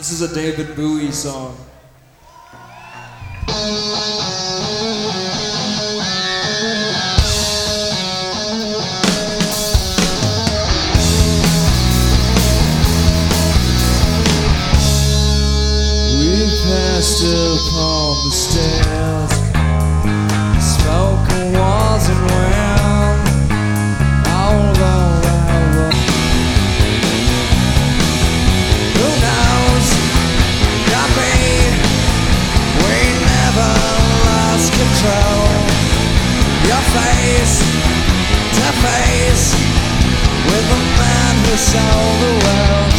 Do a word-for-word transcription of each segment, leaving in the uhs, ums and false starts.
This is a David Bowie song. We passed upon the stairs, smoke and walls and round. Although I was, who knows? Got me. We never lost control. Your face to face with the man who sold the world.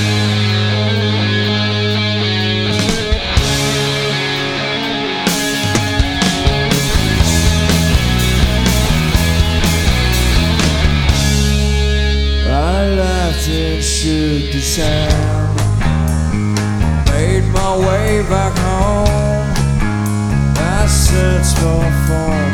And shook his hand, made my way back home. I searched for form